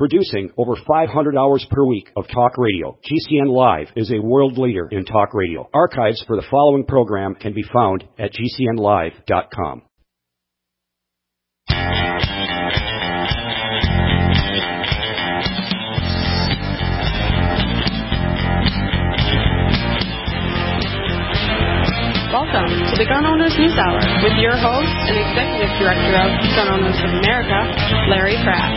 Producing over 500 hours per week of talk radio, GCN Live is a world leader in talk radio. Archives for the following program can be found at gcnlive.com. Welcome to the Gun Owners News Hour with your host and Executive Director of Gun Owners of America, Larry Pratt.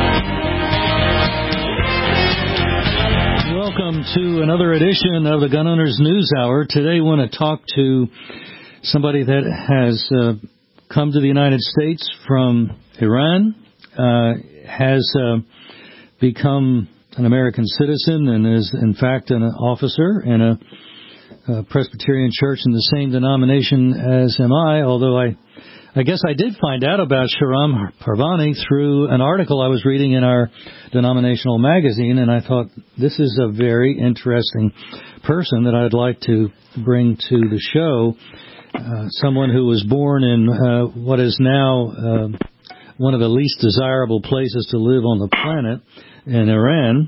Welcome to another edition of the Gun Owners News Hour. Today I want to talk to somebody that has come to the United States from Iran, has become an American citizen and is in fact an officer in a Presbyterian church in the same denomination as am I, although I guess I did find out about Shahram Parvani through an article I was reading in our denominational magazine, and I thought this is a very interesting person that I'd like to bring to the show, someone who was born in what is now one of the least desirable places to live on the planet, in Iran.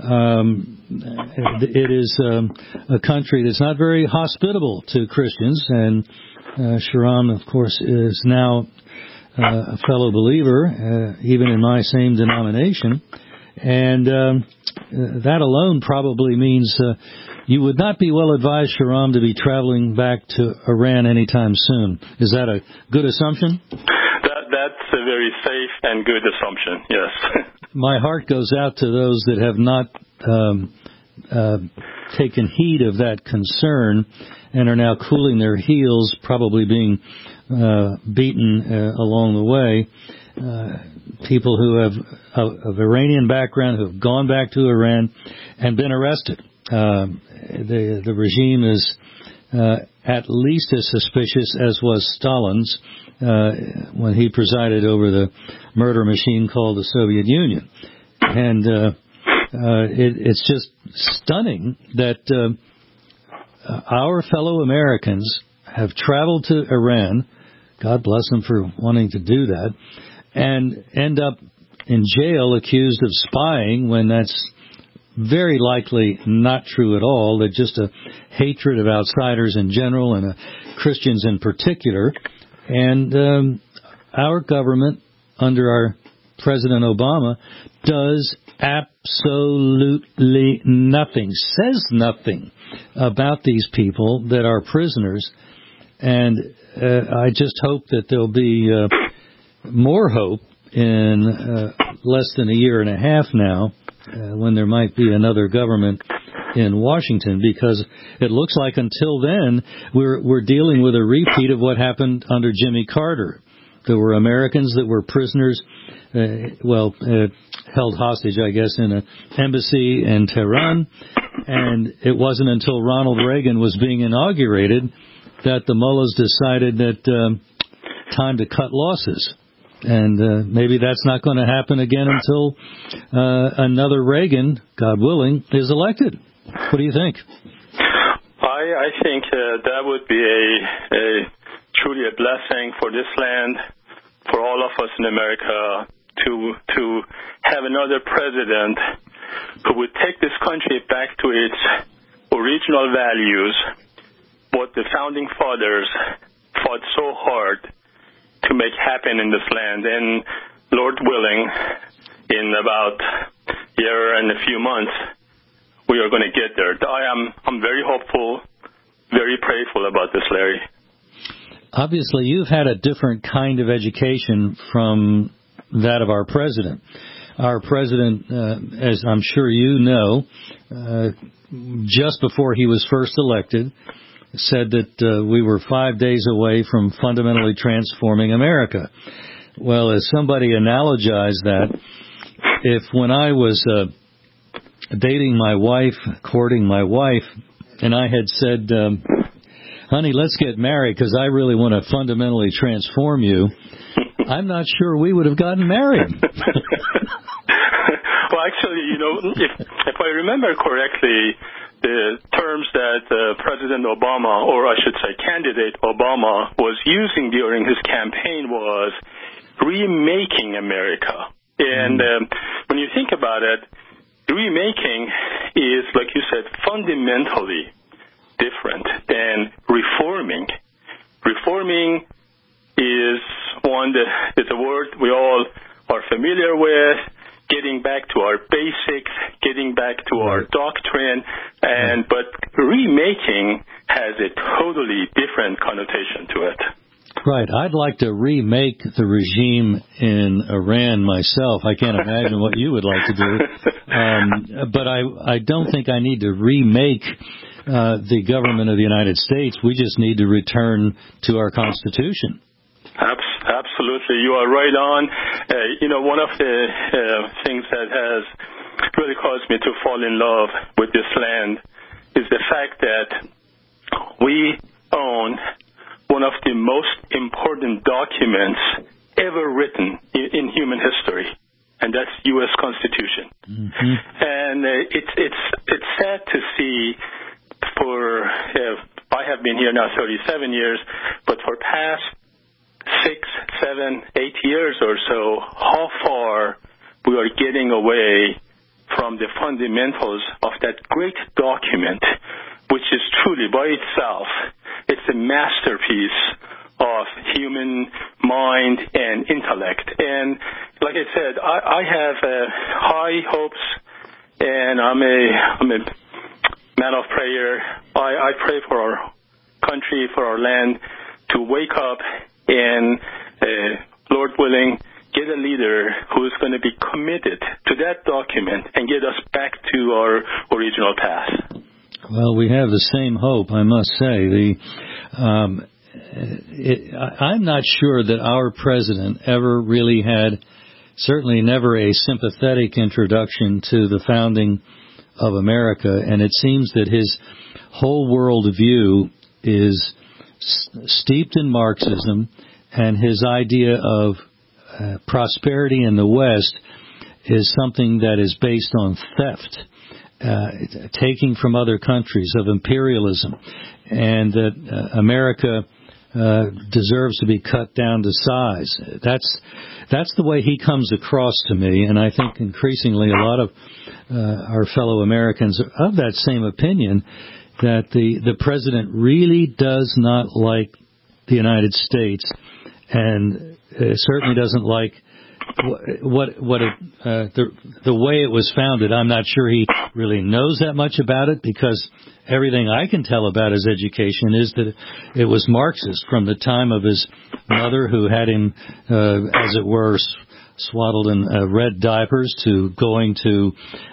It is a country that's not very hospitable to Christians, and Shahram, of course, is now a fellow believer, even in my same denomination, and that alone probably means you would not be well advised, Shahram, to be traveling back to Iran anytime soon. Is that a good assumption? That's a very safe and good assumption, yes. My heart goes out to those that have not taken heed of that concern and are now cooling their heels, probably being beaten along the way. People who have of Iranian background who have gone back to Iran and been arrested. The regime is at least as suspicious as was Stalin's when he presided over the murder machine called the Soviet Union. And it's just stunning that our fellow Americans have traveled to Iran, God bless them for wanting to do that, and end up in jail accused of spying when that's very likely not true at all. That just a hatred of outsiders in general and Christians in particular. And our government, under our President Obama, does absolutely nothing, says nothing about these people that are prisoners. And I just hope that there'll be more hope in less than a year and a half now, when there might be another government in Washington, because it looks like until then we're dealing with a repeat of what happened under Jimmy Carter. There were Americans that were prisoners, held hostage, I guess, in an embassy in Tehran, and it wasn't until Ronald Reagan was being inaugurated that the mullahs decided that time to cut losses. And maybe that's not going to happen again until another Reagan, God willing, is elected. What do you think? I think that would be a truly a blessing for this land, for all of us in America, to have another president who would take this country back to its original values, what the founding fathers fought so hard to make happen in this land. And Lord willing, in about a year and a few months, we are going to get there. I'm very hopeful, very prayerful about this, Larry. Obviously, you've had a different kind of education from that of our president. Our president, as I'm sure you know, just before he was first elected, said that we were 5 days away from fundamentally transforming America. Well, as somebody analogized that, if when I was dating my wife, courting my wife, and I had said, honey, let's get married because I really want to fundamentally transform you, I'm not sure we would have gotten married. Well, actually, if I remember correctly, the terms that President Obama, or I should say candidate Obama, was using during his campaign was remaking America. And when you think about it, remaking is, like you said, fundamentally different than reforming. Reforming is a word we all are familiar with, getting back to our basics, getting back to our doctrine, but remaking has a totally different connotation to it. Right. I'd like to remake the regime in Iran myself. I can't imagine what you would like to do. But I don't think I need to remake the government of the United States. We just need to return to our Constitution. Absolutely. You are right on. One of the things that has really caused me to fall in love with this land is the fact that we own one of the most important documents ever written in human history, and that's U.S. Constitution. Mm-hmm. And it's sad to see I have been here now 37 years, but for past 6, 7, 8 years or so, how far we are getting away from the fundamentals of that great document, which is truly by itself, it's a masterpiece of human mind and intellect. And like I said, I have high hopes, and I'm a man of prayer. I pray for our country, for our land, to wake up and, Lord willing, get a leader who is going to be committed to that document and get us back to our original path. Well, we have the same hope, I must say. I'm not sure that our president ever really had, certainly never a sympathetic introduction to the founding of America, and it seems that his whole world view is steeped in Marxism, and his idea of prosperity in the West is something that is based on theft, taking from other countries, of imperialism, and that America deserves to be cut down to size. That's the way he comes across to me, and I think increasingly a lot of our fellow Americans are of that same opinion, that the president really does not like the United States, and certainly doesn't like the way it was founded. I'm not sure he really knows that much about it, because everything I can tell about his education is that it was Marxist from the time of his mother, who had him, as it were, swaddled in red diapers, to going to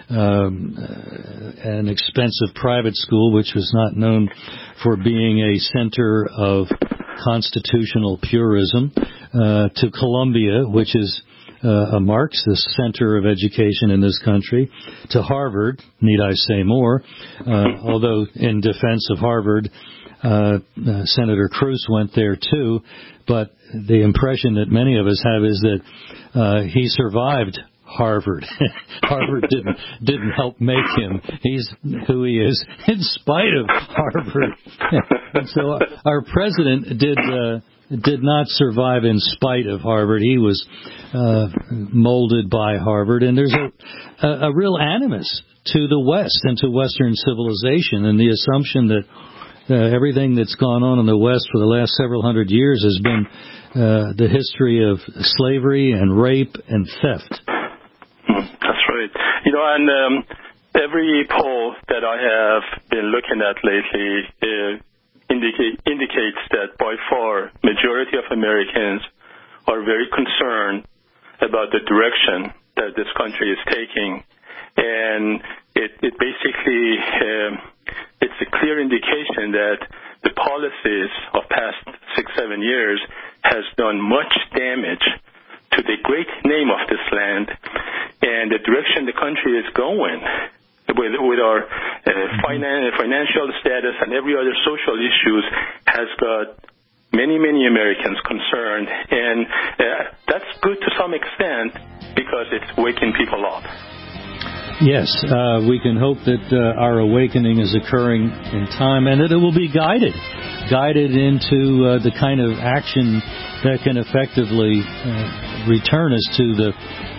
an expensive private school, which was not known for being a center of constitutional purism, to Columbia, which is a Marxist center of education in this country, to Harvard. Need I say more? Although in defense of Harvard, Senator Cruz went there too, but the impression that many of us have is that he survived Harvard. Harvard didn't help make him. He's who he is in spite of Harvard. And so our president did not survive in spite of Harvard. He was molded by Harvard, and there's a real animus to the West and to Western civilization, and the assumption that everything that's gone on in the West for the last several hundred years has been the history of slavery and rape and theft. That's right. And every poll that I have been looking at lately indicates that by far majority of Americans are very concerned about the direction that this country is taking, and it basically it's a clear indication that the policies of past 6-7 years has done much damage to the great name of this land, and the direction the country is going with our financial status and every other social issues has got many, many Americans concerned, and that's good to some extent because it's waking people up. Yes, we can hope that our awakening is occurring in time, and that it will be guided into the kind of action that can effectively return us to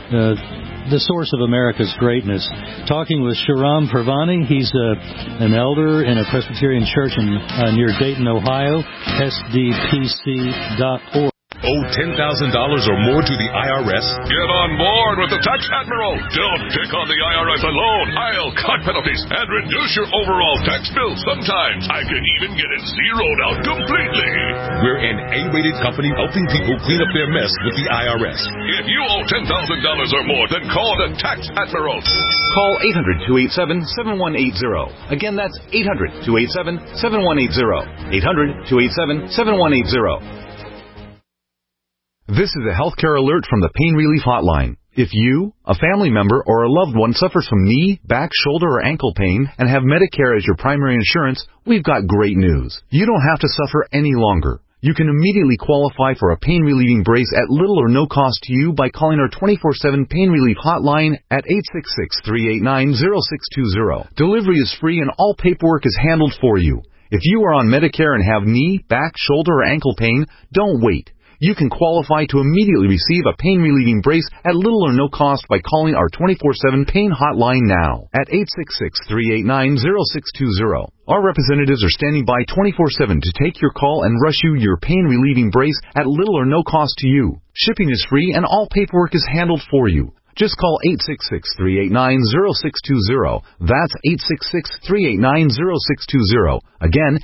the source of America's greatness. Talking with Shahram Pervani. He's an elder in a Presbyterian church near Dayton, Ohio, sdpc.org. Owe $10,000 or more to the IRS? Get on board with the Tax Admiral. Don't pick on the IRS alone. I'll cut penalties and reduce your overall tax bill. Sometimes I can even get it zeroed out completely. We're an A-rated company helping people clean up their mess with the IRS. If you owe $10,000 or more, then call the Tax Admiral. Call 800-287-7180. Again, that's 800-287-7180. 800-287-7180. This is a healthcare alert from the Pain Relief Hotline. If you, a family member, or a loved one suffers from knee, back, shoulder, or ankle pain and have Medicare as your primary insurance, we've got great news. You don't have to suffer any longer. You can immediately qualify for a pain-relieving brace at little or no cost to you by calling our 24/7 Pain Relief Hotline at 866-389-0620. Delivery is free and all paperwork is handled for you. If you are on Medicare and have knee, back, shoulder, or ankle pain, don't wait. You can qualify to immediately receive a pain-relieving brace at little or no cost by calling our 24/7 Pain Hotline now at 866-389-0620. Our representatives are standing by 24/7 to take your call and rush you your pain-relieving brace at little or no cost to you. Shipping is free and all paperwork is handled for you. Just call 866-389-0620. That's 866-389-0620. Again,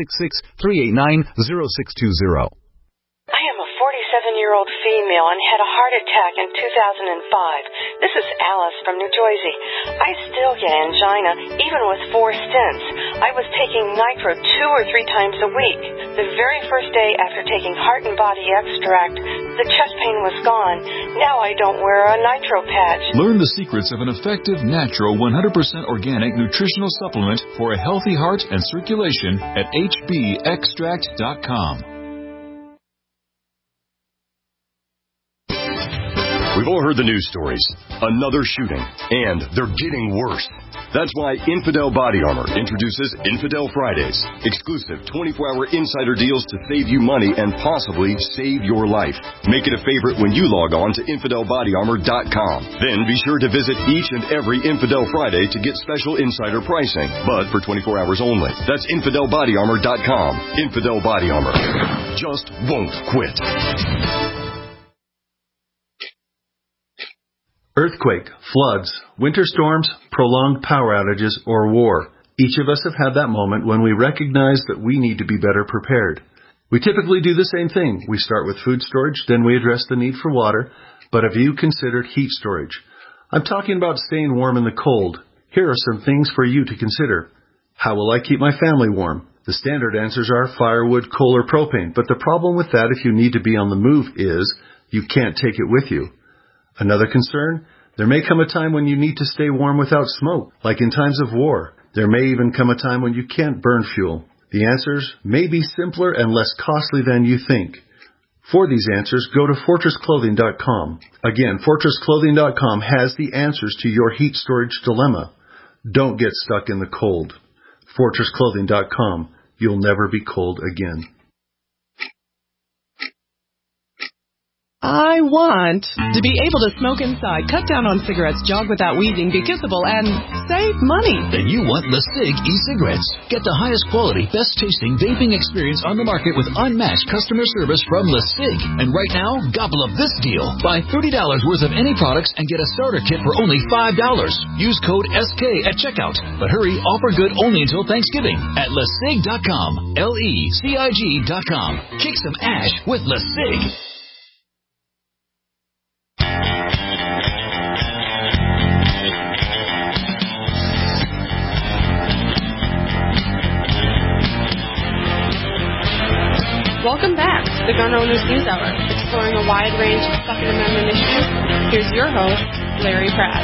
866-389-0620. I am a 47-year-old female and had a heart attack in 2005. This is Alice from New Jersey. I still get angina, even with 4 stents. I was taking nitro 2 or 3 times a week. The very first day after taking Heart and Body Extract, the chest pain was gone. Now I don't wear a nitro patch. Learn the secrets of an effective, natural, 100% organic nutritional supplement for a healthy heart and circulation at hbextract.com. We've all heard the news stories. Another shooting. And they're getting worse. That's why Infidel Body Armor introduces Infidel Fridays. Exclusive 24-hour insider deals to save you money and possibly save your life. Make it a favorite when you log on to InfidelBodyArmor.com. Then be sure to visit each and every Infidel Friday to get special insider pricing, but for 24 hours only. That's InfidelBodyArmor.com. Infidel Body Armor. Just won't quit. Earthquake, floods, winter storms, prolonged power outages, or war. Each of us have had that moment when we recognize that we need to be better prepared. We typically do the same thing. We start with food storage, then we address the need for water. But have you considered heat storage? I'm talking about staying warm in the cold. Here are some things for you to consider. How will I keep my family warm? The standard answers are firewood, coal, or propane. But the problem with that if you need to be on the move is you can't take it with you. Another concern, there may come a time when you need to stay warm without smoke, like in times of war. There may even come a time when you can't burn fuel. The answers may be simpler and less costly than you think. For these answers, go to FortressClothing.com. Again, FortressClothing.com has the answers to your heat storage dilemma. Don't get stuck in the cold. FortressClothing.com. You'll never be cold again. I want to be able to smoke inside, cut down on cigarettes, jog without wheezing, be kissable, and save money. Then you want LeSig e-cigarettes. Get the highest quality, best tasting vaping experience on the market with unmatched customer service from LeSig. And right now, gobble up this deal. Buy $30 worth of any products and get a starter kit for only $5. Use code SK at checkout. But hurry, offer good only until Thanksgiving at LeSig.com. LeCig.com. Kick some ash with LeSig. Welcome back to the Gun Owners News Hour, exploring a wide range of Second Amendment issues. Here's your host, Larry Pratt.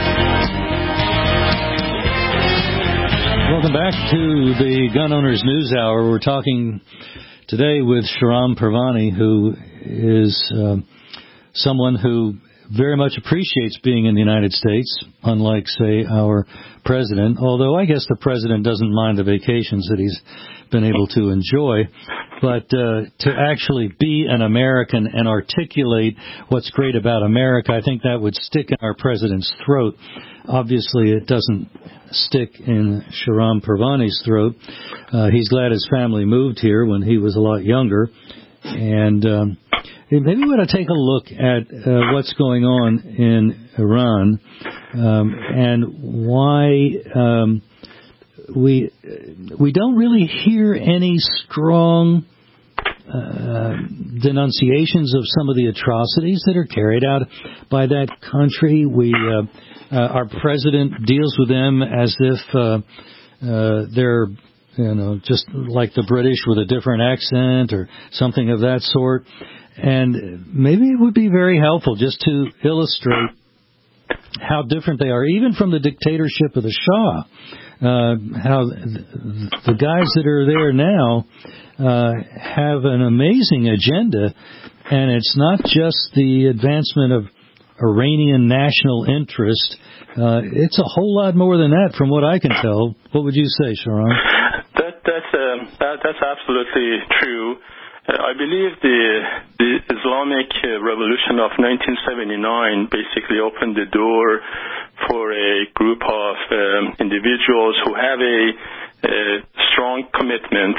Welcome back to the Gun Owners News Hour. We're talking today with Shahram Pervani, who is someone who very much appreciates being in the United States, unlike, say, our president, although I guess the president doesn't mind the vacations that he's been able to enjoy. But to actually be an American and articulate what's great about America, I think that would stick in our president's throat. Obviously, it doesn't stick in Shahram Pervani's throat. He's glad his family moved here when he was a lot younger. And maybe we ought to take a look at what's going on in Iran and why we don't really hear any strong denunciations of some of the atrocities that are carried out by that country. Our president deals with them as if they're, just like the British with a different accent or something of that sort. And maybe it would be very helpful just to illustrate how different they are, even from the dictatorship of the Shah. How the guys that are there now have an amazing agenda, and it's not just the advancement of Iranian national interest. It's a whole lot more than that, from what I can tell. What would you say, Shahram? That's absolutely true. I believe the Islamic Revolution of 1979 basically opened the door for a group of individuals who have a strong commitment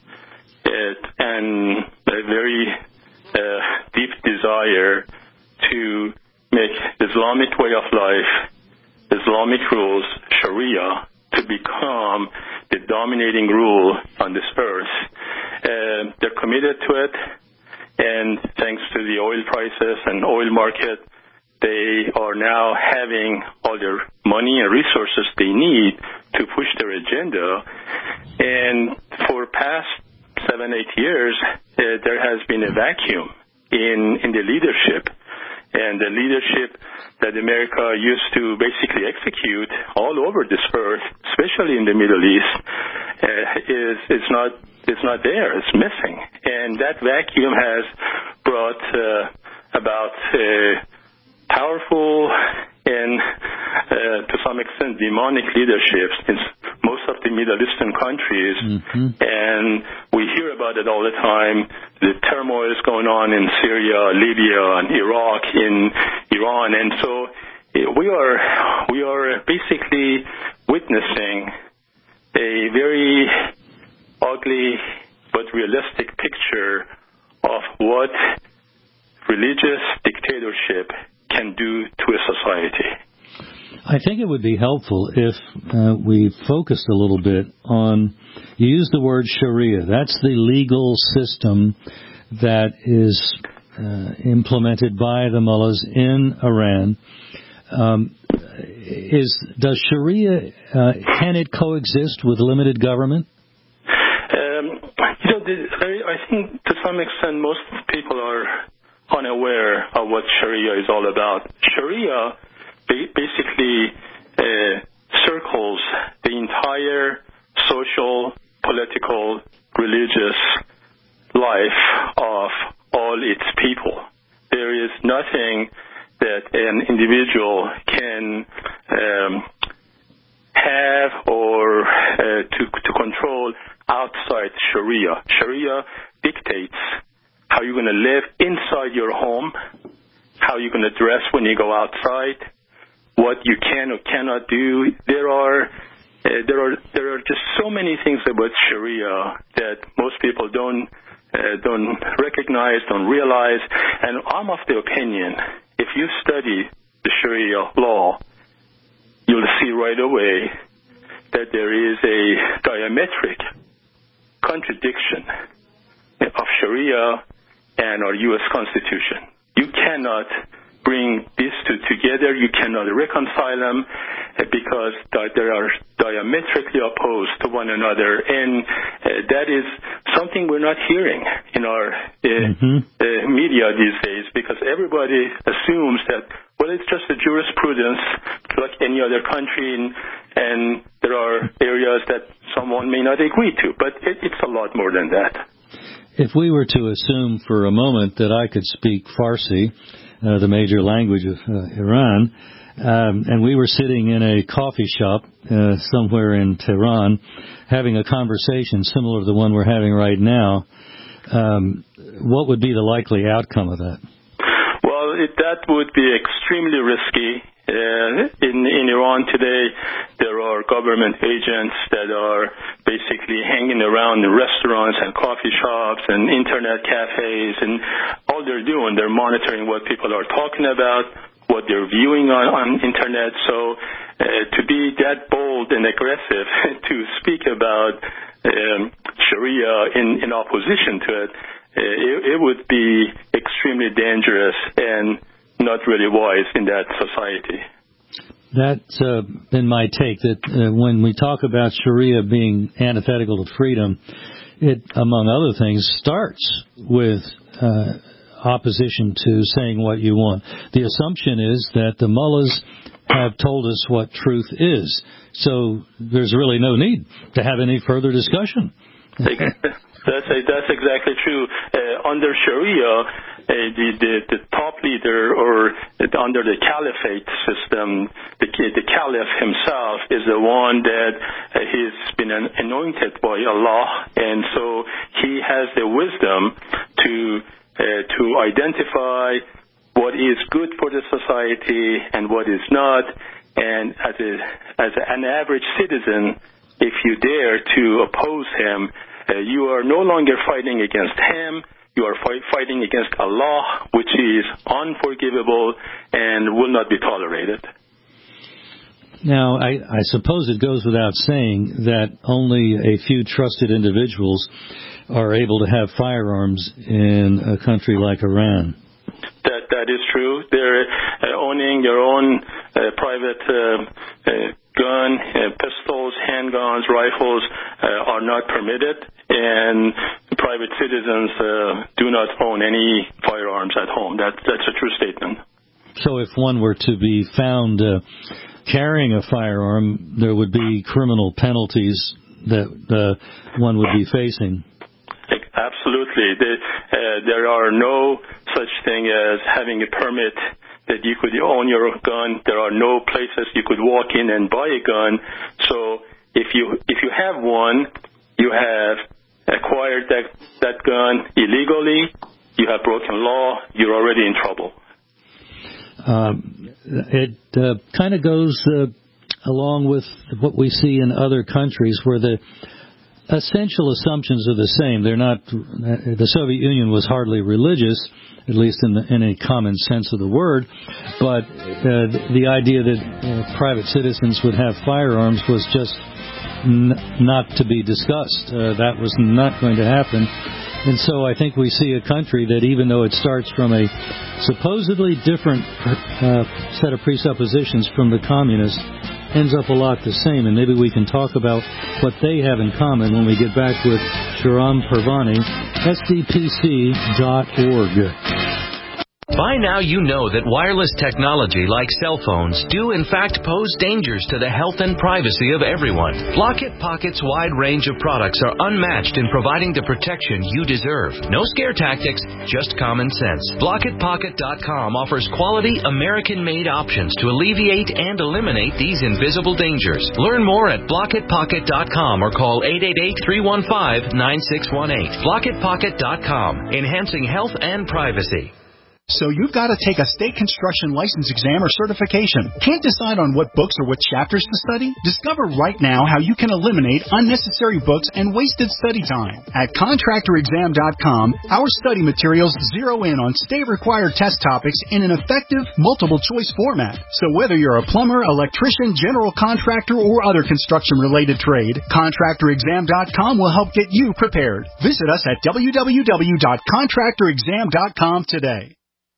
and a very deep desire to make Islamic way of life, Islamic rules, Sharia, to become the dominating rule on this earth. They're committed to it, and thanks to the oil prices and oil market, they are now having all their money and resources they need to push their agenda. And for past 7-8 years, there has been a vacuum in the leadership. And the leadership that America used to basically execute all over this earth, especially in the Middle East, is not there. It's missing. And that vacuum has brought about powerful and to some extent demonic leaderships in most of the Middle Eastern countries. Mm-hmm. And we hear about it all the time. The turmoil is going on in Syria, Libya, and Iraq, in Iran. And so we are basically witnessing a very ugly but realistic picture of what religious dictatorship can do to a society. I think it would be helpful if we focused a little bit on, you used the word Sharia. That's the legal system that is implemented by the mullahs in Iran. Does Sharia, can it coexist with limited government? I think to some extent most people are unaware of what Sharia is all about. Sharia basically circles the entire social, political, religious life of all its people. There is nothing that an individual can have or to control outside Sharia. Sharia dictates how you're going to live inside your home, how you're going to dress when you go outside, what you can or cannot do. There are just so many things about Sharia that most people don't recognize, don't realize. And I'm of the opinion, if you study the Sharia law, you'll see right away that there is a diametric contradiction of Sharia and our U.S. Constitution. You cannot bring these two together. You cannot reconcile them because they are diametrically opposed to one another. And that is something we're not hearing in our media these days, because everybody assumes that, well, it's just a jurisprudence like any other country, and there are areas that someone may not agree to. But it's a lot more than that. If we were to assume for a moment that I could speak Farsi, the major language of Iran, and we were sitting in a coffee shop somewhere in Tehran having a conversation similar to the one we're having right now, what would be the likely outcome of that? Well, that would be extremely risky. In Iran today, there are government agents that are basically hanging around the restaurants and coffee shops and internet cafes, and all they're doing, they're monitoring what people are talking about, what they're viewing on internet. So to be that bold and aggressive to speak about Sharia in opposition to it, it would be extremely dangerous and not really wise in that society. That's been my take, that when we talk about Sharia being antithetical to freedom, it, among other things, starts with opposition to saying what you want. The assumption is that the mullahs have told us what truth is, so there's really no need to have any further discussion. That's exactly true. Under Sharia, the top leader, or under the caliphate system, the caliph himself is the one that he's been anointed by Allah, and so he has the wisdom to identify what is good for the society and what is not. And as an average citizen, if you dare to oppose him, you are no longer fighting against him. You are fighting against Allah, which is unforgivable and will not be tolerated. Now, I suppose it goes without saying that only a few trusted individuals are able to have firearms in a country like Iran. That is true. They're owning their own private gun, pistols, handguns, rifles are not permitted, and private citizens do not own any firearms at home. That's a true statement. So if one were to be found carrying a firearm, there would be criminal penalties that one would be facing. Absolutely. There are no such thing as having a permit that you could own your gun. There are no places you could walk in and buy a gun. So if you have one, you have acquired that gun illegally, you have broken law, you're already in trouble. It kind of goes along with what we see in other countries where the essential assumptions are the same. They're not. The Soviet Union was hardly religious, at least in a common sense of the word, but the idea that private citizens would have firearms was just not to be discussed. That was not going to happen. And so I think we see a country that, even though it starts from a supposedly different set of presuppositions from the communists, ends up a lot the same. And maybe we can talk about what they have in common when we get back with Shahram Pervani, SDPC.org. By now you know that wireless technology like cell phones do in fact pose dangers to the health and privacy of everyone. Blockit Pocket's wide range of products are unmatched in providing the protection you deserve. No scare tactics, just common sense. BlockitPocket.com offers quality American-made options to alleviate and eliminate these invisible dangers. Learn more at BlockitPocket.com or call 888-315-9618. BlockitPocket.com, enhancing health and privacy. So you've got to take a state construction license exam or certification. Can't decide on what books or what chapters to study? Discover right now how you can eliminate unnecessary books and wasted study time. At ContractorExam.com, our study materials zero in on state-required test topics in an effective, multiple-choice format. So whether you're a plumber, electrician, general contractor, or other construction-related trade, ContractorExam.com will help get you prepared. Visit us at www.ContractorExam.com today.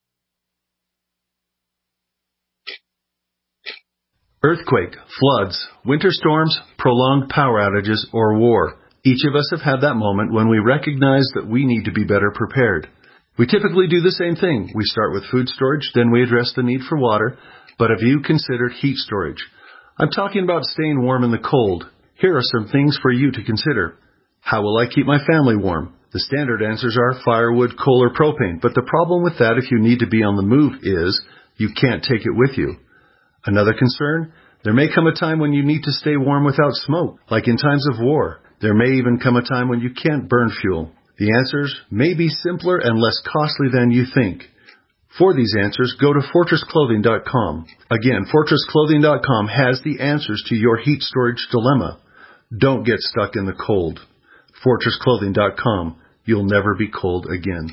Earthquake, floods, winter storms, prolonged power outages, or war. Each of us have had that moment when we recognize that we need to be better prepared. We typically do the same thing. We start with food storage, then we address the need for water. But have you considered heat storage? I'm talking about staying warm in the cold. Here are some things for you to consider. How will I keep my family warm? The standard answers are firewood, coal, or propane. But the problem with that, if you need to be on the move, is you can't take it with you. Another concern, there may come a time when you need to stay warm without smoke, like in times of war. There may even come a time when you can't burn fuel. The answers may be simpler and less costly than you think. For these answers, go to FortressClothing.com. Again, FortressClothing.com has the answers to your heat storage dilemma. Don't get stuck in the cold. FortressClothing.com. You'll never be cold again.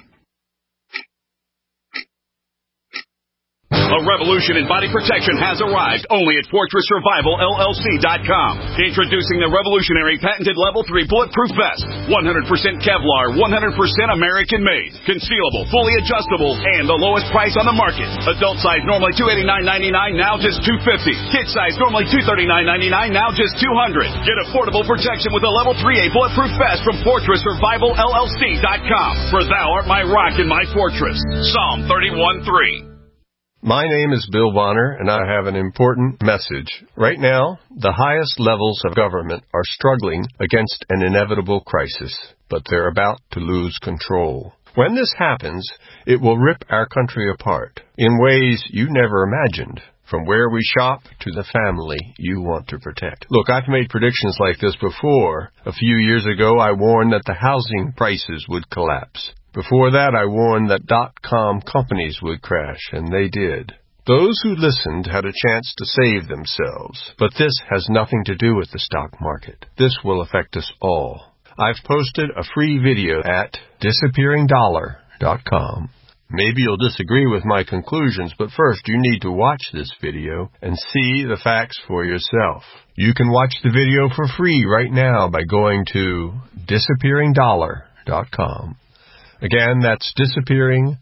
A revolution in body protection has arrived only at FortressSurvivalLLC.com. Introducing the revolutionary patented Level 3 Bulletproof Vest. 100% Kevlar, 100% American-made. Concealable, fully adjustable, and the lowest price on the market. Adult size normally $289.99, now just $250. Kid size normally $239.99, now just $200. Get affordable protection with a Level 3A Bulletproof Vest from FortressSurvivalLLC.com. For thou art my rock and my fortress. Psalm 31:3. My name is Bill Bonner, and I have an important message. Right now, the highest levels of government are struggling against an inevitable crisis, but they're about to lose control. When this happens, it will rip our country apart in ways you never imagined, from where we shop to the family you want to protect. Look, I've made predictions like this before. A few years ago, I warned that the housing prices would collapse. Before that, I warned that .com companies would crash, and they did. Those who listened had a chance to save themselves, but this has nothing to do with the stock market. This will affect us all. I've posted a free video at disappearingdollar.com. Maybe you'll disagree with my conclusions, but first you need to watch this video and see the facts for yourself. You can watch the video for free right now by going to disappearingdollar.com. Again, that's disappearingdollar.com.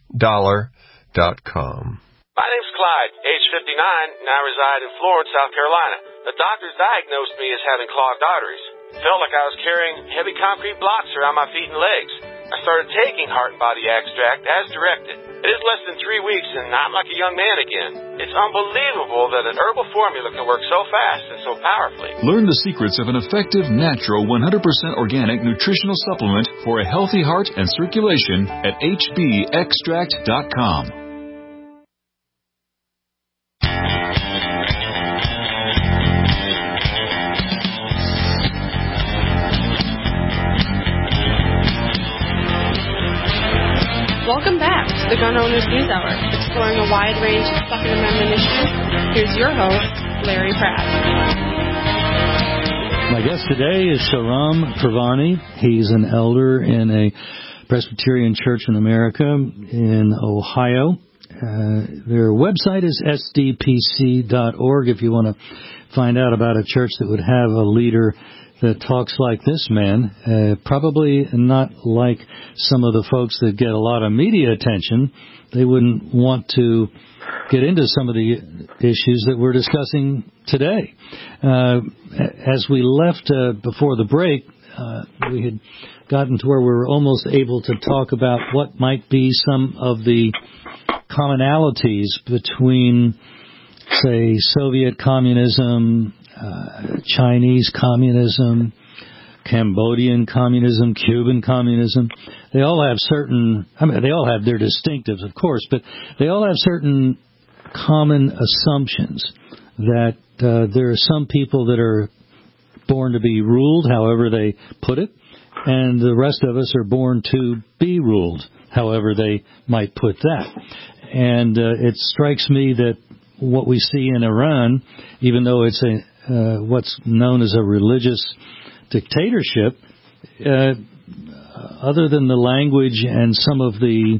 My name's Clyde, age 59, and I reside in Florence, South Carolina. The doctors diagnosed me as having clogged arteries. Felt like I was carrying heavy concrete blocks around my feet and legs. I started taking Heart and Body Extract as directed. It is less than 3 weeks, and I'm like a young man again. It's unbelievable that an herbal formula can work so fast and so powerfully. Learn the secrets of an effective, natural, 100% organic nutritional supplement for a healthy heart and circulation at hbextract.com. Welcome back to the Gun Owners News Hour, exploring a wide range of Second Amendment issues. Here's your host, Larry Pratt. My guest today is Shahram Purvani. He's an elder in a Presbyterian church in America in Ohio. Their website is sdpc.org if you want to find out about a church that would have a leader that talks like this man, probably not like some of the folks that get a lot of media attention. They wouldn't want to get into some of the issues that we're discussing today. As we left before the break, we had gotten to where we were almost able to talk about what might be some of the commonalities between, say, Soviet communism, Chinese communism, Cambodian communism, Cuban communism. They all have they all have their distinctives, of course, but they all have certain common assumptions that there are some people that are born to be ruled, however they put it, and the rest of us are born to be ruled, however they might put that. And it strikes me that what we see in Iran, even though it's what's known as a religious dictatorship, other than the language and some of the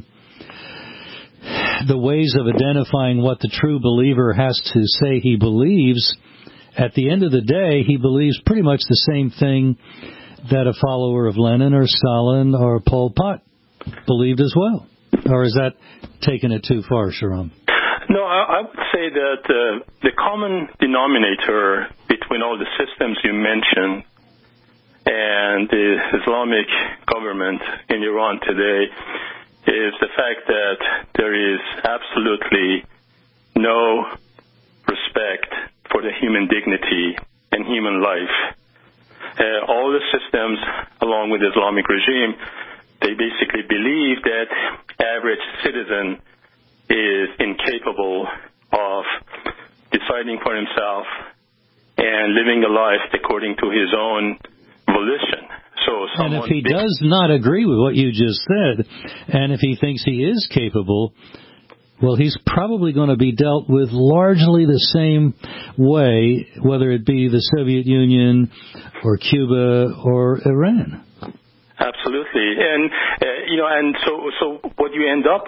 ways of identifying what the true believer has to say he believes, at the end of the day, he believes pretty much the same thing that a follower of Lenin or Stalin or Pol Pot believed as well. Or is that taking it too far, Shahram? No, I would say that the common denominator between all the systems you mentioned and the Islamic government in Iran today is the fact that there is absolutely no respect for the human dignity and human life. All the systems, along with the Islamic regime, they basically believe that average citizen is incapable of deciding for himself and living a life according to his own volition. And if he does not agree with what you just said, and if he thinks he is capable, well, he's probably going to be dealt with largely the same way, whether it be the Soviet Union or Cuba or Iran. Absolutely. And, and so what you end up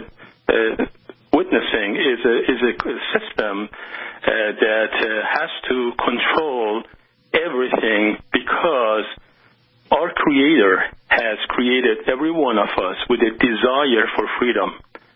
witnessing is a system that has to control everything, because our Creator has created every one of us with a desire for freedom.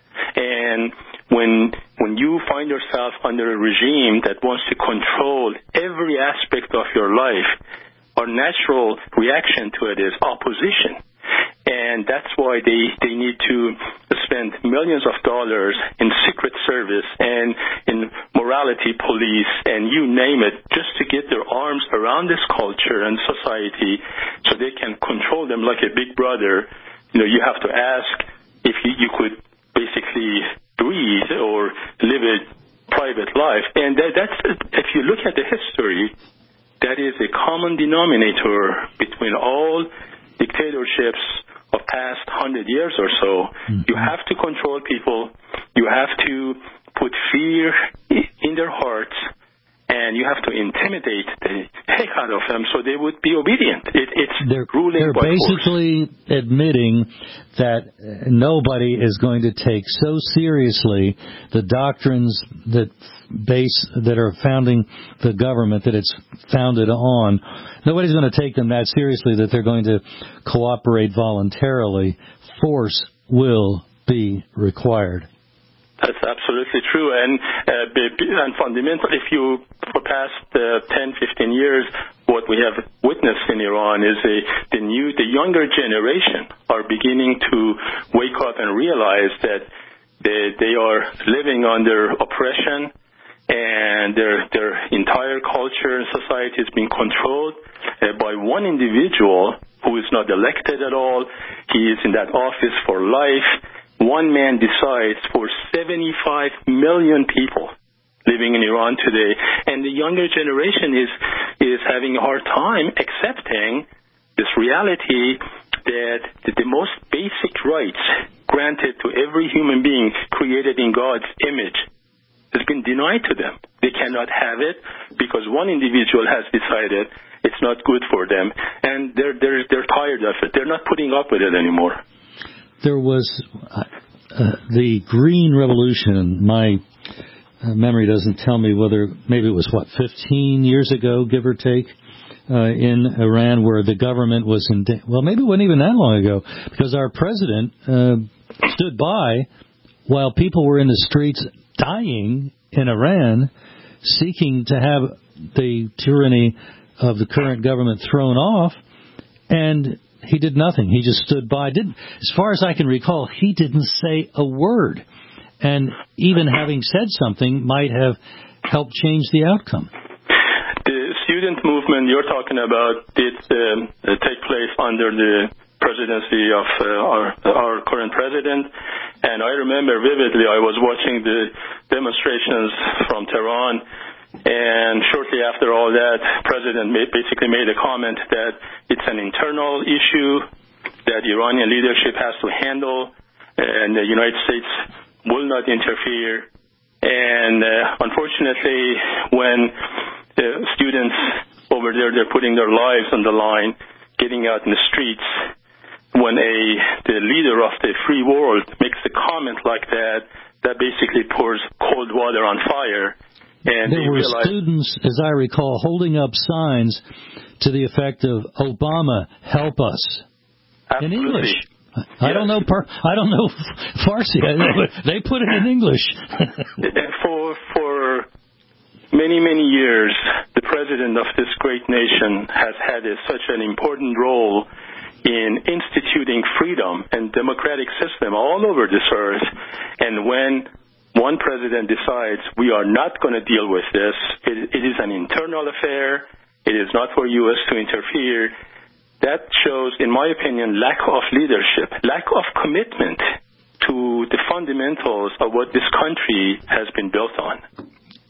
And when you find yourself under a regime that wants to control every aspect of your life, our natural reaction to it is opposition. And that's why they need to spend millions of dollars in secret service and in morality police and you name it, just to get their arms around this culture and society so they can control them like a big brother. You have to ask if you could basically breathe or live a private life. And that's, if you look at the history, that is a common denominator between all dictatorships of past 100 years or so. You have to control people. You have to put fear in their hearts, and you have to intimidate the heck out of them so they would be obedient. It's ruling They're by basically force. admitting that nobody is going to take so seriously the doctrines that are founding the government that it's founded on. Nobody's going to take them that seriously that they're going to cooperate voluntarily. Force will be required. That's absolutely true. And fundamentally, if you, for past 10, 15 years, what we have witnessed in Iran is the younger generation are beginning to wake up and realize that they are living under oppression, and their entire culture and society is being controlled by one individual who is not elected at all. He is in that office for life. One man decides for 75 million people living in Iran today, and the younger generation is having a hard time accepting this reality that the most basic rights granted to every human being created in God's image has been denied to them. They cannot have it because one individual has decided it's not good for them, and they're tired of it. They're not putting up with it anymore. There was the Green Revolution. My memory doesn't tell me whether, maybe it was 15 years ago, give or take, in Iran, where the government was maybe it wasn't even that long ago, because our president stood by while people were in the streets dying in Iran, seeking to have the tyranny of the current government thrown off, and he did nothing. He just stood by. As far as I can recall, he didn't say a word. And even having said something might have helped change the outcome. The student movement you're talking about did take place under the presidency of our current president. And I remember vividly, I was watching the demonstrations from Tehran, and shortly after all that, President basically made a comment that it's an internal issue that Iranian leadership has to handle, and the United States will not interfere. And unfortunately, when students over there, they're putting their lives on the line, getting out in the streets, when the leader of the free world makes a comment like that, that basically pours cold water on fire. And there were students, as I recall, holding up signs to the effect of "Obama, help us." Absolutely. In English. I don't know Farsi. They put it in English. For many, many years, the president of this great nation has had such an important role in instituting freedom and democratic system all over this earth. And when one president decides we are not going to deal with this, it is an internal affair, it is not for U.S. to interfere, that shows, in my opinion, lack of leadership, lack of commitment to the fundamentals of what this country has been built on.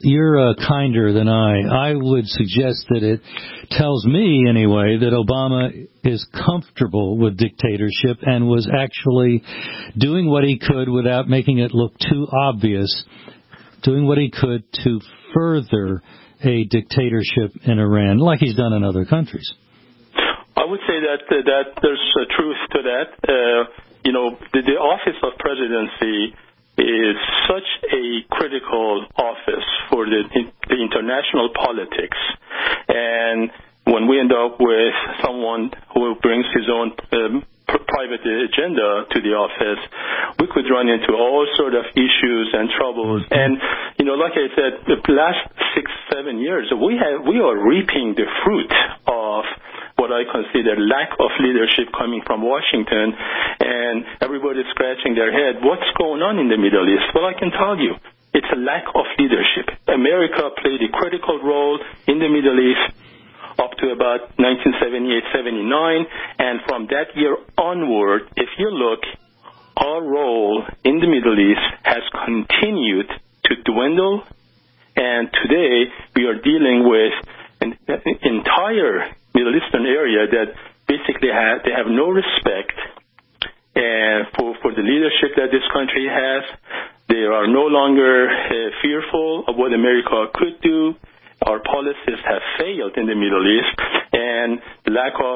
you're kinder than I would suggest that it tells me, anyway, that Obama is comfortable with dictatorship and was actually doing what he could without making it look too obvious, doing what he could to further a dictatorship in Iran, like he's done in other countries. I would say that there's a truth to that. The office of presidency is such a critical office for the international politics. And when we end up with someone who brings his own private agenda to the office, we could run into all sort of issues and troubles. And, like I said, the last 6-7 years, we are reaping the fruit of what I consider lack of leadership coming from Washington, and everybody's scratching their head. What's going on in the Middle East? Well, I can tell you, it's a lack of leadership. America played a critical role in the Middle East up to about 1978-79, and from that year onward, if you look, our role in the Middle East has continued to dwindle, and today we are dealing with an entire Middle Eastern area that basically they have no respect for the leadership that this country has. They are no longer fearful of what America could do. Our policies have failed in the Middle East, and the lack of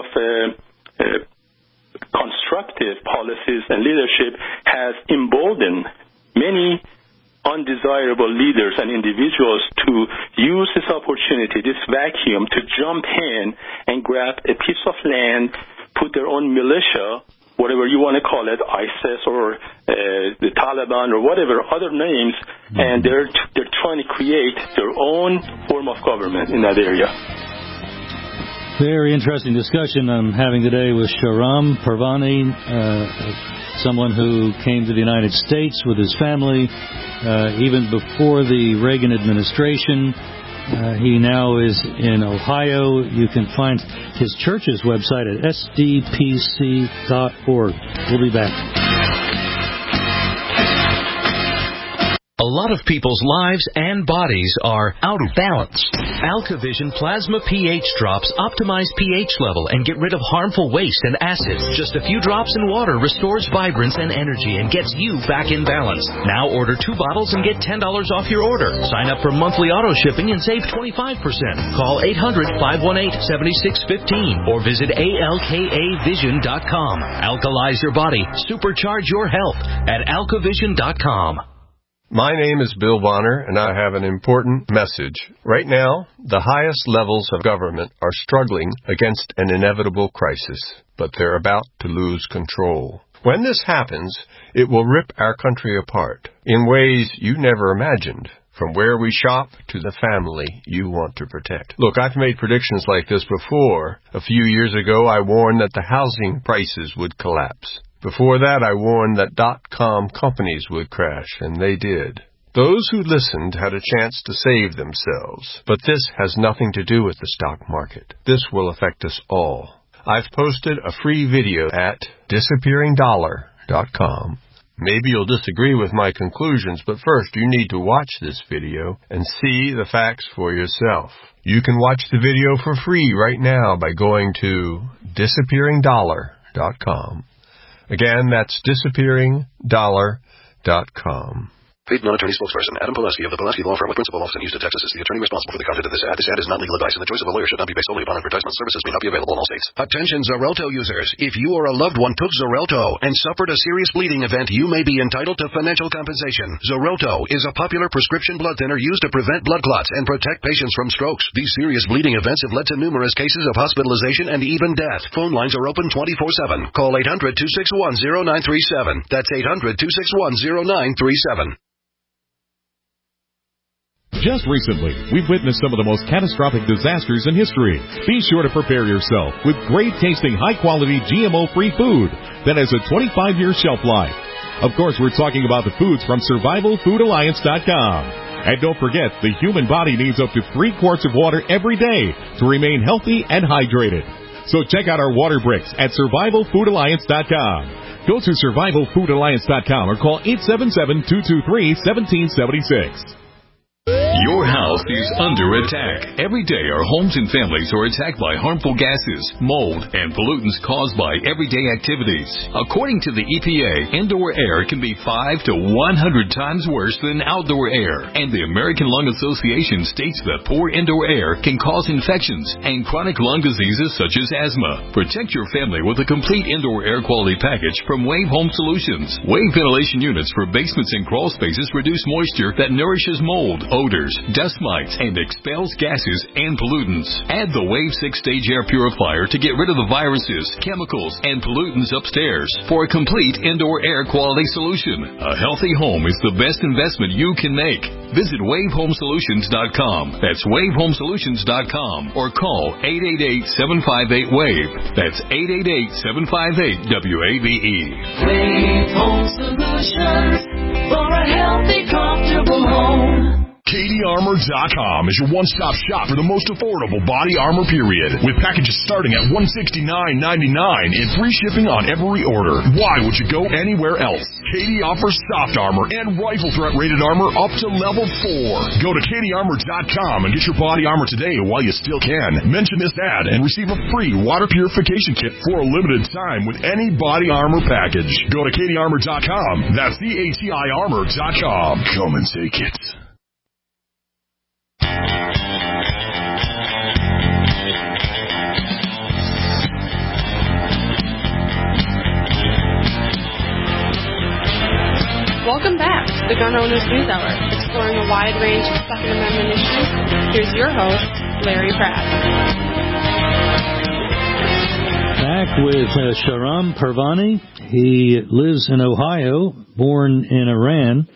constructive policies and leadership has emboldened many undesirable leaders and individuals to use this opportunity, this vacuum, to jump in and grab a piece of land, put their own militia, whatever you want to call it, ISIS or the Taliban or whatever other names, and they're trying to create their own form of government in that area. Very interesting discussion I'm having today with Shahram Parvani, someone who came to the United States with his family even before the Reagan administration. He now is in Ohio. You can find his church's website at sdpc.org. We'll be back. A lot of people's lives and bodies are out of balance. AlkaVision Plasma pH drops optimize pH level and get rid of harmful waste and acids. Just a few drops in water restores vibrance and energy and gets you back in balance. Now order 2 bottles and get $10 off your order. Sign up for monthly auto shipping and save 25%. Call 800-518-7615 or visit alkavision.com. Alkalize your body. Supercharge your health at alkavision.com. My name is Bill Bonner, and I have an important message. Right now, the highest levels of government are struggling against an inevitable crisis, but they're about to lose control. When this happens, it will rip our country apart in ways you never imagined, from where we shop to the family you want to protect. Look, I've made predictions like this before. A few years ago, I warned that the housing prices would collapse. Before that, I warned that .com companies would crash, and they did. Those who listened had a chance to save themselves, but this has nothing to do with the stock market. This will affect us all. I've posted a free video at disappearingdollar.com. Maybe you'll disagree with my conclusions, but first you need to watch this video and see the facts for yourself. You can watch the video for free right now by going to disappearingdollar.com. Again, that's disappearingdollar.com. Paid non-attorney spokesperson Adam Pulaski of the Pulaski Law Firm with principal office in Houston, Texas is the attorney responsible for the content of this ad. This ad is not legal advice, and the choice of a lawyer should not be based solely upon advertisement. Services may not be available in all states. Attention Xarelto users. If you or a loved one took Xarelto and suffered a serious bleeding event, you may be entitled to financial compensation. Xarelto is a popular prescription blood thinner used to prevent blood clots and protect patients from strokes. These serious bleeding events have led to numerous cases of hospitalization and even death. Phone lines are open 24/7. Call 800-261-0937. That's 800-261-0937. Just recently, we've witnessed some of the most catastrophic disasters in history. Be sure to prepare yourself with great-tasting, high-quality, GMO-free food that has a 25-year shelf life. Of course, we're talking about the foods from SurvivalFoodAlliance.com. And don't forget, the human body needs up to 3 quarts of water every day to remain healthy and hydrated. So check out our water bricks at SurvivalFoodAlliance.com. Go to SurvivalFoodAlliance.com or call 877-223-1776. Your house is under attack. Every day our homes and families are attacked by harmful gases, mold, and pollutants caused by everyday activities. According to the EPA, indoor air can be 5 to 100 times worse than outdoor air. And the American Lung Association states that poor indoor air can cause infections and chronic lung diseases such as asthma. Protect your family with a complete indoor air quality package from Wave Home Solutions. Wave ventilation units for basements and crawl spaces reduce moisture that nourishes mold, odors, dust mites, and expels gases and pollutants. Add the Wave 6-stage air purifier to get rid of the viruses, chemicals, and pollutants upstairs for a complete indoor air quality solution. A healthy home is the best investment you can make. Visit WaveHomeSolutions.com. That's WaveHomeSolutions.com or call 888-758-WAVE. That's 888-758-WAVE. Wave Home Solutions for a healthy, comfortable home. KDArmor.com is your one-stop shop for the most affordable body armor, period. With packages starting at $169.99 and free shipping on every order. Why would you go anywhere else? KD offers soft armor and rifle threat rated armor up to level 4. Go to KDArmor.com and get your body armor today while you still can. Mention this ad and receive a free water purification kit for a limited time with any body armor package. Go to KDArmor.com. That's CATIarmor.com. Come and take it. Welcome back to the Gun Owners News Hour, exploring a wide range of Second Amendment issues. Here's your host, Larry Pratt. Back with Shahram Parvani. He lives in Ohio, born in Iran.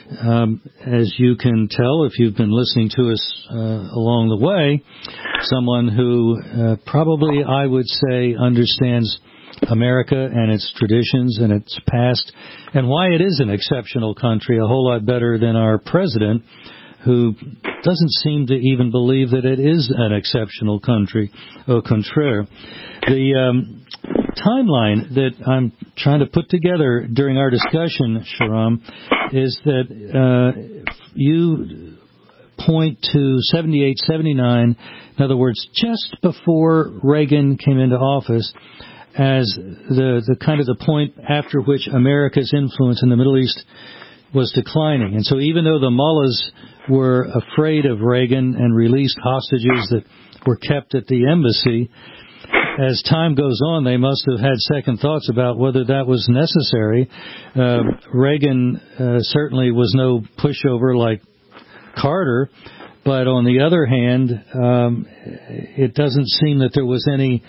As you can tell if you've been listening to us along the way, someone who probably, I would say, understands America and its traditions and its past and why it is an exceptional country a whole lot better than our president, who doesn't seem to even believe that it is an exceptional country, au contraire. The timeline that I'm trying to put together during our discussion, Shahram, is that you point to 78, 79, in other words, just before Reagan came into office, as the kind of the point after which America's influence in the Middle East was declining. And so even though the mullahs were afraid of Reagan and released hostages that were kept at the embassy, as time goes on, they must have had second thoughts about whether that was necessary. Reagan certainly was no pushover like Carter, but on the other hand, it doesn't seem that there was any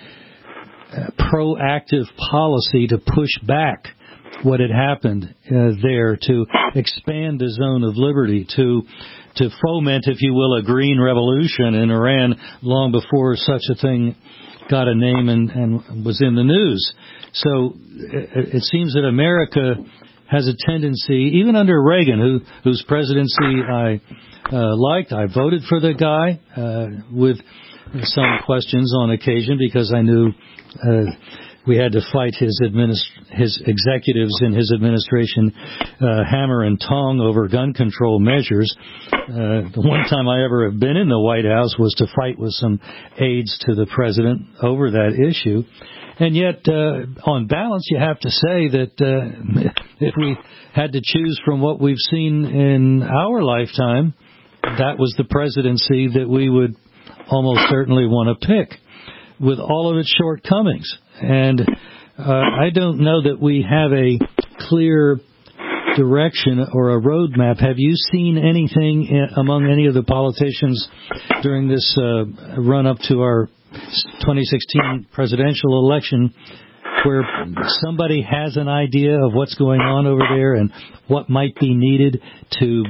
proactive policy to push back what had happened there, to expand the zone of liberty, to foment, if you will, a green revolution in Iran long before such a thing got a name and was in the news. So it seems that America has a tendency, even under Reagan, whose presidency I liked. I voted for the guy with some questions on occasion because I knew we had to fight his executives in his administration hammer and tong over gun control measures. The one time I ever have been in the White House was to fight with some aides to the president over that issue. And yet, on balance, you have to say that if we had to choose from what we've seen in our lifetime, that was the presidency that we would almost certainly want to pick, with all of its shortcomings. And I don't know that we have a clear direction or a roadmap. Have you seen anything among any of the politicians during this run-up to our 2016 presidential election where somebody has an idea of what's going on over there and what might be needed to,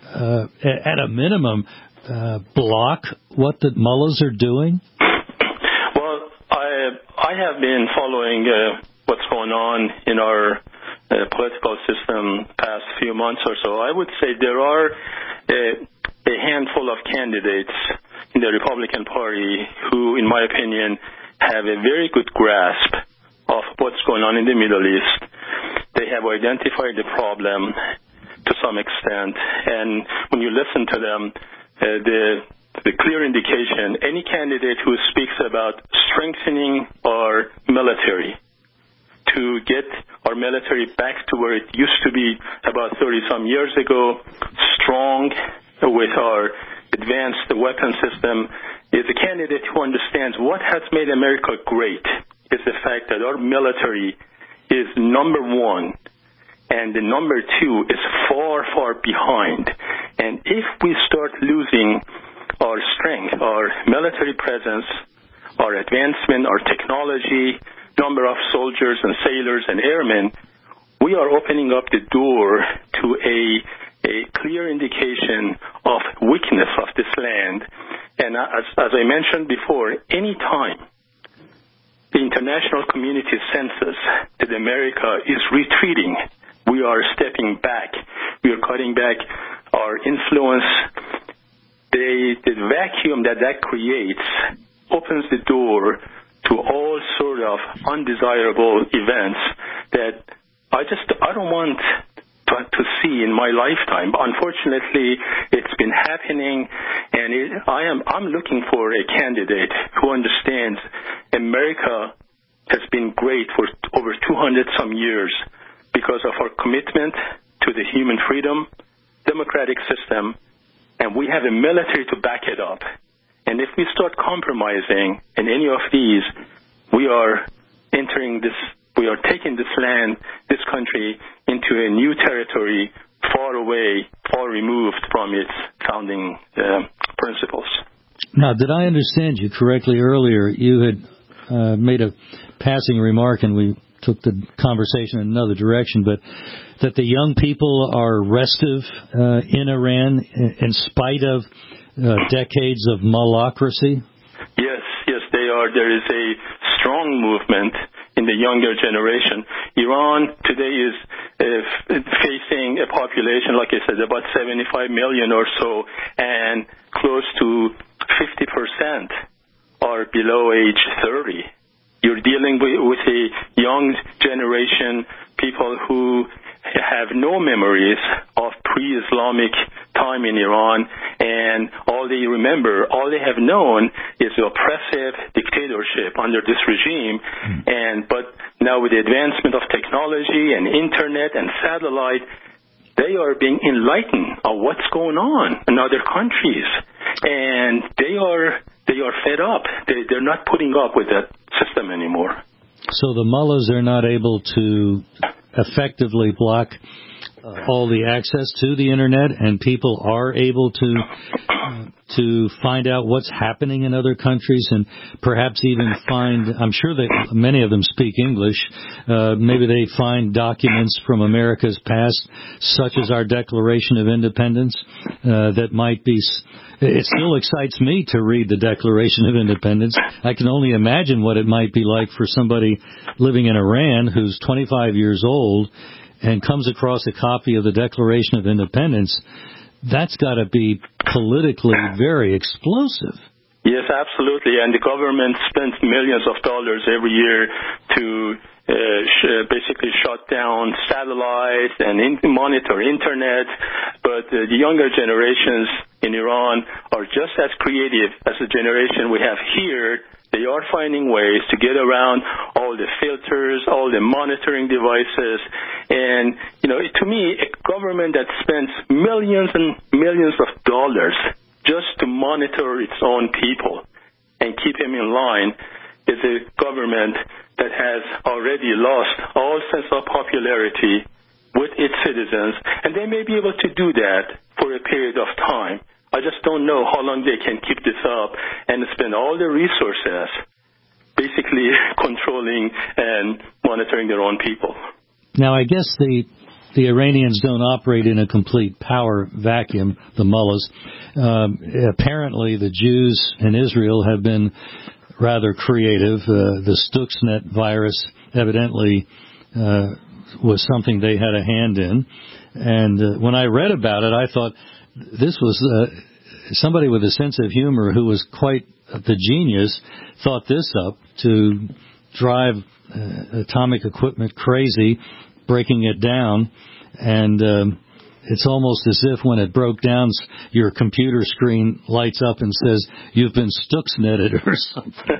at a minimum, block what the mullahs are doing? Well, I have been following what's going on in our political system past few months or so. I would say there are a handful of candidates in the Republican Party who, in my opinion, have a very good grasp of what's going on in the Middle East. They have identified the problem to some extent, and when you listen to them, the clear indication, any candidate who speaks about strengthening our military to get our military back to where it used to be about 30-some years ago, strong with our advanced weapon system, is a candidate who understands what has made America great is the fact that our military is number one, and the number two is far, far behind. And if we start losing our strength, our military presence, our advancement, our technology, number of soldiers and sailors and airmen, we are opening up the door to a clear indication of weakness of this land. And as I mentioned before, any time the international community senses that America is retreating, we are stepping back. We are cutting back our influence. The vacuum that creates opens the door to all sort of undesirable events that I don't want to see in my lifetime. Unfortunately, it's been happening, and I'm looking for a candidate who understands America has been great for over 200-some years because of our commitment to the human freedom, democratic system, and we have a military to back it up. And if we start compromising in any of these, we are taking this land, this country, into a new territory far away, far removed from its founding principles. Now, did I understand you correctly earlier? You had made a passing remark, and we took the conversation in another direction, but that the young people are restive in Iran in spite of decades of mullahocracy? Yes, they are. There is a strong movement in the younger generation. Iran today is facing a population, like I said, about 75 million or so, and close to 50% are below age 30. You're dealing with a young generation, people who have no memories of pre-Islamic time in Iran, and all they remember, all they have known is oppressive dictatorship under this regime. But now with the advancement of technology and internet and satellite, they are being enlightened of what's going on in other countries, and they are fed up. They're not putting up with that system anymore. So the mullahs are not able to effectively block all the access to the internet, and people are able to find out what's happening in other countries, and perhaps even find, I'm sure that many of them speak English, maybe they find documents from America's past, such as our Declaration of Independence, that might be... It still excites me to read the Declaration of Independence. I can only imagine what it might be like for somebody living in Iran who's 25 years old and comes across a copy of the Declaration of Independence. That's got to be politically very explosive. Yes, absolutely. And the government spends millions of dollars every year to basically shut down satellites and monitor internet. But the younger generations in Iran are just as creative as the generation we have here. They are finding ways to get around all the filters, all the monitoring devices. And, to me, a government that spends millions and millions of dollars just to monitor its own people and keep them in line is a government that has already lost all sense of popularity with its citizens. And they may be able to do that for a period of time. I just don't know how long they can keep this up and spend all their resources basically controlling and monitoring their own people. Now, I guess the Iranians don't operate in a complete power vacuum, the mullahs. Apparently, the Jews in Israel have been rather creative. The Stuxnet virus evidently was something they had a hand in. And when I read about it, I thought this was somebody with a sense of humor who was quite the genius, thought this up to drive atomic equipment crazy, breaking it down. And it's almost as if when it broke down, your computer screen lights up and says, you've been Stuxneted or something.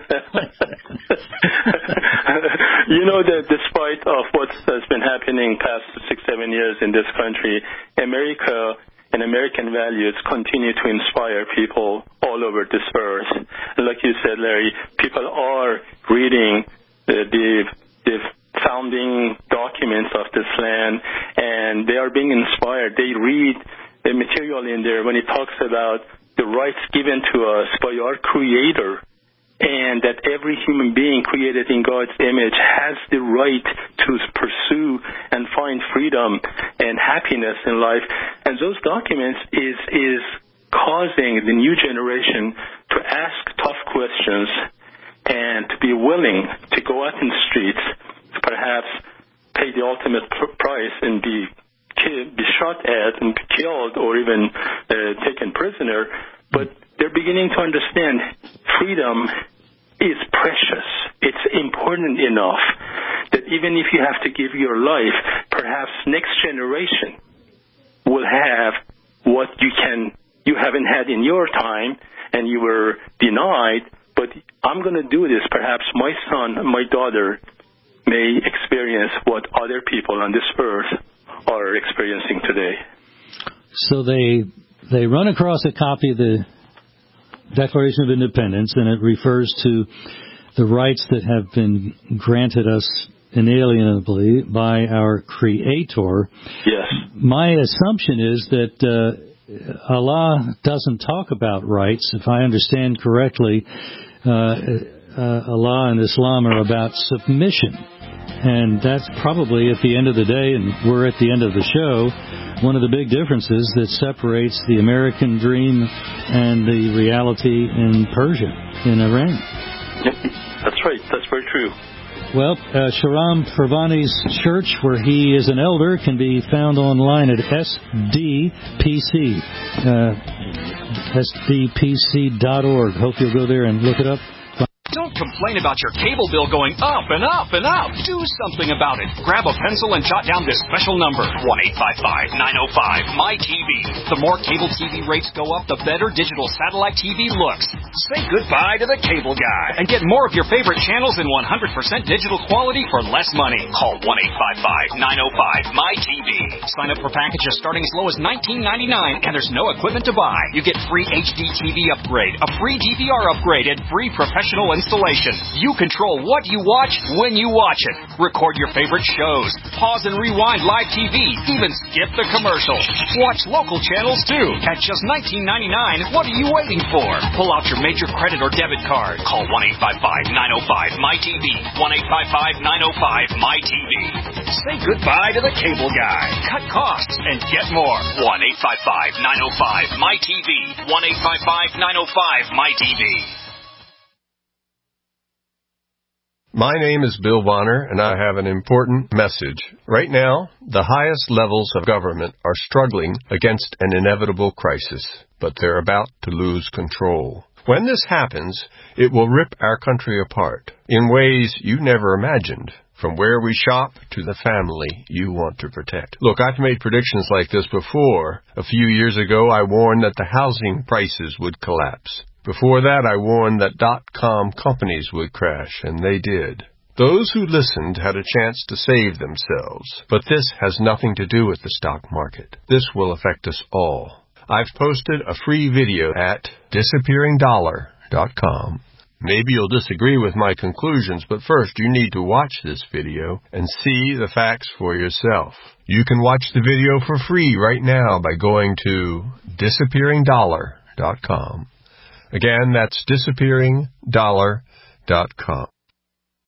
You know that despite of what has been happening past 6-7 years in this country, America and American values continue to inspire people all over this earth. And like you said, Larry, people are reading the founding documents of this land, and they are being inspired. They read the material in there when it talks about the rights given to us by our Creator, and that every human being created in God's image has the right to pursue and find freedom and happiness in life. And those documents is causing the new generation to ask tough questions and to be willing to go out in the streets, to perhaps pay the ultimate price and be shot at and be killed or even taken prisoner. But they're beginning to understand freedom is precious. It's important enough that even if you have to give your life, perhaps next generation will have what you haven't had in your time and you were denied, but I'm going to do this. Perhaps my son, my daughter may experience what other people on this earth are experiencing today. So they run across a copy of the Declaration of Independence, and it refers to the rights that have been granted us inalienably by our Creator. Yes. My assumption is that Allah doesn't talk about rights. If I understand correctly, Allah and Islam are about submission. And that's probably, at the end of the day, and we're at the end of the show, one of the big differences that separates the American dream and the reality in Persia, in Iran. Yep, that's right. That's very true. Well, Shahram Pervani's church, where he is an elder, can be found online at SDPC, SDPC.org. Hope you'll go there and look it up. Don't complain about your cable bill going up and up and up. Do something about it. Grab a pencil and jot down this special number, 1-855-905-MY-TV. The more cable TV rates go up, the better digital satellite TV looks. Say goodbye to the cable guy and get more of your favorite channels in 100% digital quality for less money. Call 1-855-905-MY-TV. Sign up for packages starting as low as $19.99, and there's no equipment to buy. You get free HD TV upgrade, a free DVR upgrade, and free professional installation. You control what you watch when you watch it. Record your favorite shows. Pause and rewind live TV. Even skip the commercials. Watch local channels too. At just $19.99, what are you waiting for? Pull out your major credit or debit card. Call 1-855-905-MY-TV. 1-855-905-MY-TV. Say goodbye to the cable guy. Cut costs and get more. 1-855-905-MY-TV. 1-855-905-MY-TV. My name is Bill Bonner, and I have an important message. Right now, the highest levels of government are struggling against an inevitable crisis, but they're about to lose control. When this happens, it will rip our country apart in ways you never imagined, from where we shop to the family you want to protect. Look, I've made predictions like this before. A few years ago, I warned that the housing prices would collapse. Before that, I warned that .com companies would crash, and they did. Those who listened had a chance to save themselves, but this has nothing to do with the stock market. This will affect us all. I've posted a free video at disappearingdollar.com. Maybe you'll disagree with my conclusions, but first you need to watch this video and see the facts for yourself. You can watch the video for free right now by going to disappearingdollar.com. Again, that's disappearingdollar.com.